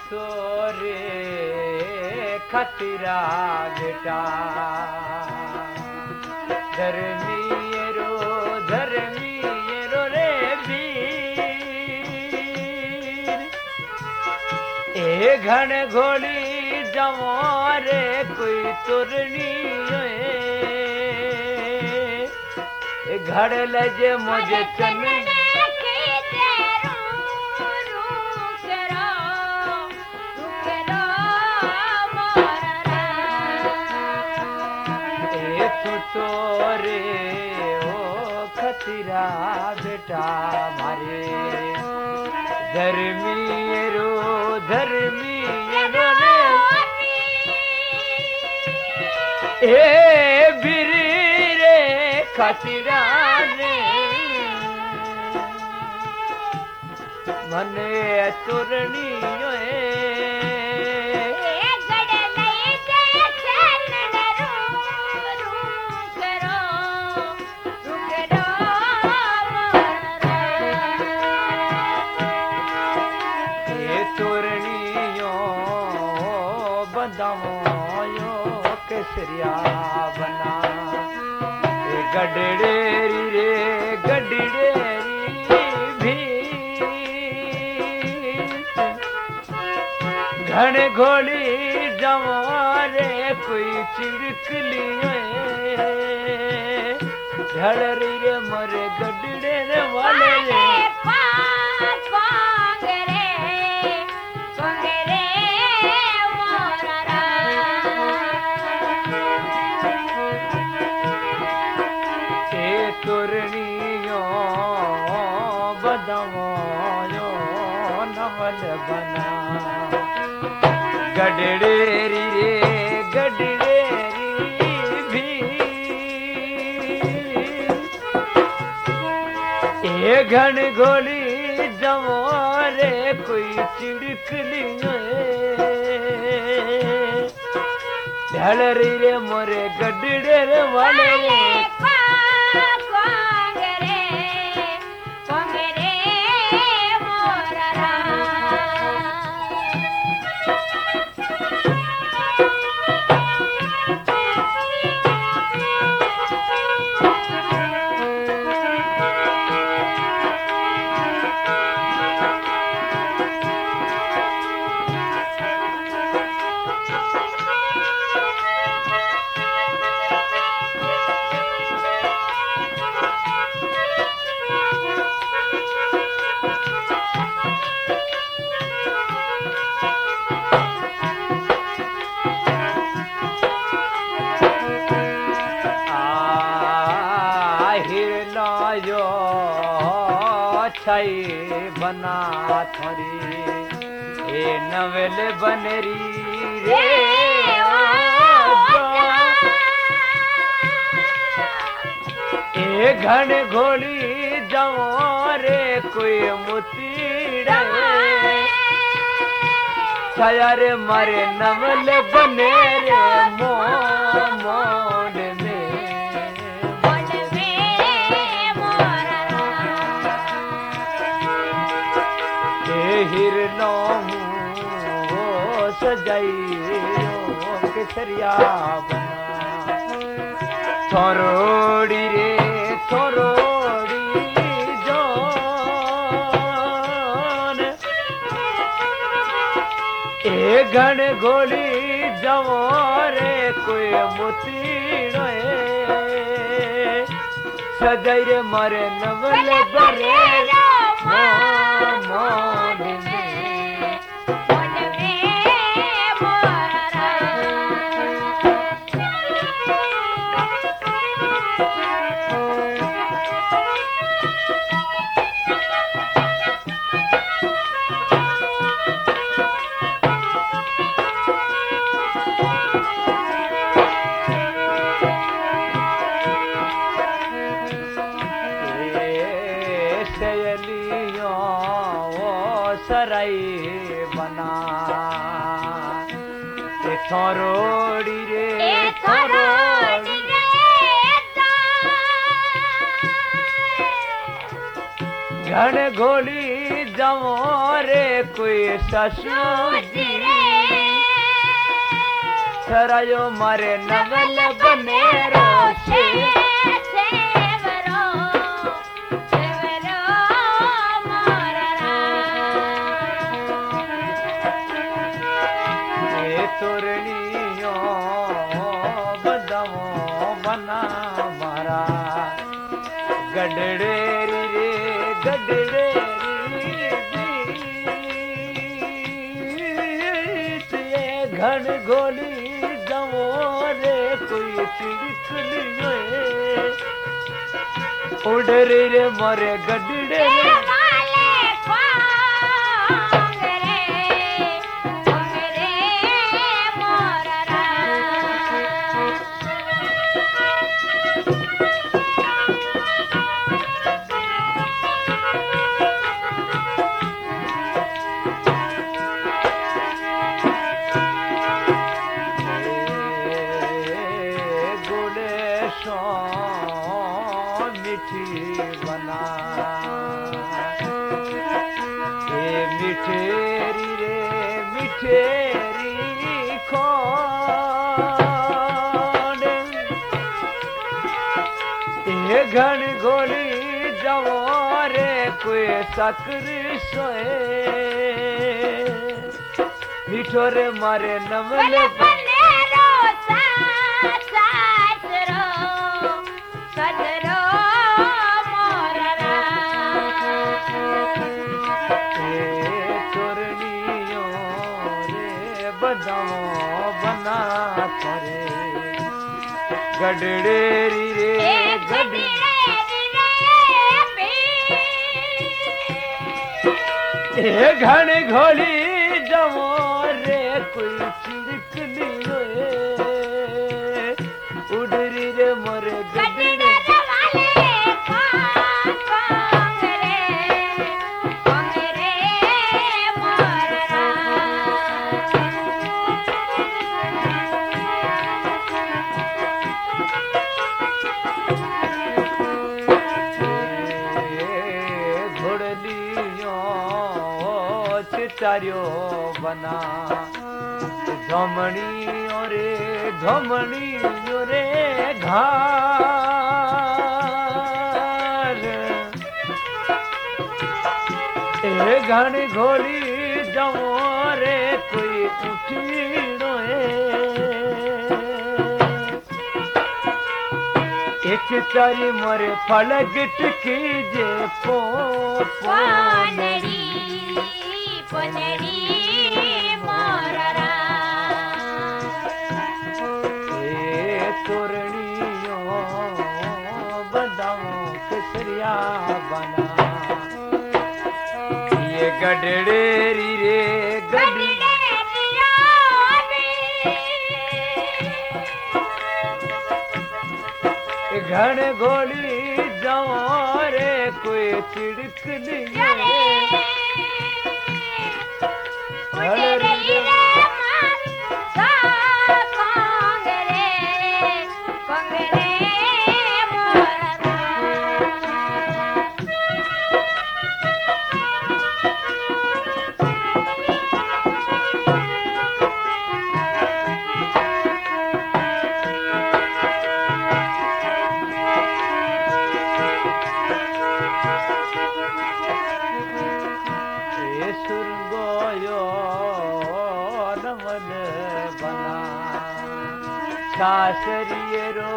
सोरे खतरा बेटा धर्मीरो रे वीर ए घण घोड़ी जवारे कोई तुरनी घड़ लजे मुझे चन तोरे ओ खतरा बेटा मारे धर्मीरो ए बिरी रे खतरा ने मने तुरनी केसरिया बना गडड़ेरी रे गडड़ेरी भी घण घोड़ी जवारे कोई चिड़कली ढलरी रे मरे गडड़े वाले रे नवल बना गडड़ेरी रे गडड़ेरी भी ए घण घोड़ी जवारे कोई चिड़कली ढलरी रे मोरे गडड़े रे वाले बना थोरी ए नवल बनरी रे ए घण घोड़ी जवारे कोई मुतीड़े छाया रे मारे नवल बने रे मोड़ में हिरनो सजाई केसरिया बना थोरोड़ी रे थोरोड़ी जोन ए घण घोड़ी जवारे कोई मुतीड़ो सजाई रे मारे नवल बरे मोड़ में सराई बना थोरोड़ी रे थोरोड़ी घण घोड़ी जाओ रे कोई ससुर जी सरायो मारे नवल बनेरो से तोरणियों बदाओ बना मारा गडड़े रे गडड़े घन गोली जाओ रे कोई चिड़कलियो उड़ रे मरे गडड़े मिठी बना ये मिठेरी रे मिठेरी खोड़ ये घन गोली जाओ रे कोई सक्र सोए मिठो रे मारे नवल बना करे गडड़े रे गडड़े घन घोली जमो रे कोई चिड़कली उड़री रे मोरे गडड़े चारियो बना धमनी रे घार ए घन घोली जाओ रे कोई उठी एक चारी मरे फलग टकी जे पो तोरणियों बदाओ केसरिया बना ये गडड़े रे घन घोली जाओ रे कोई चिड़कली सासरिये रो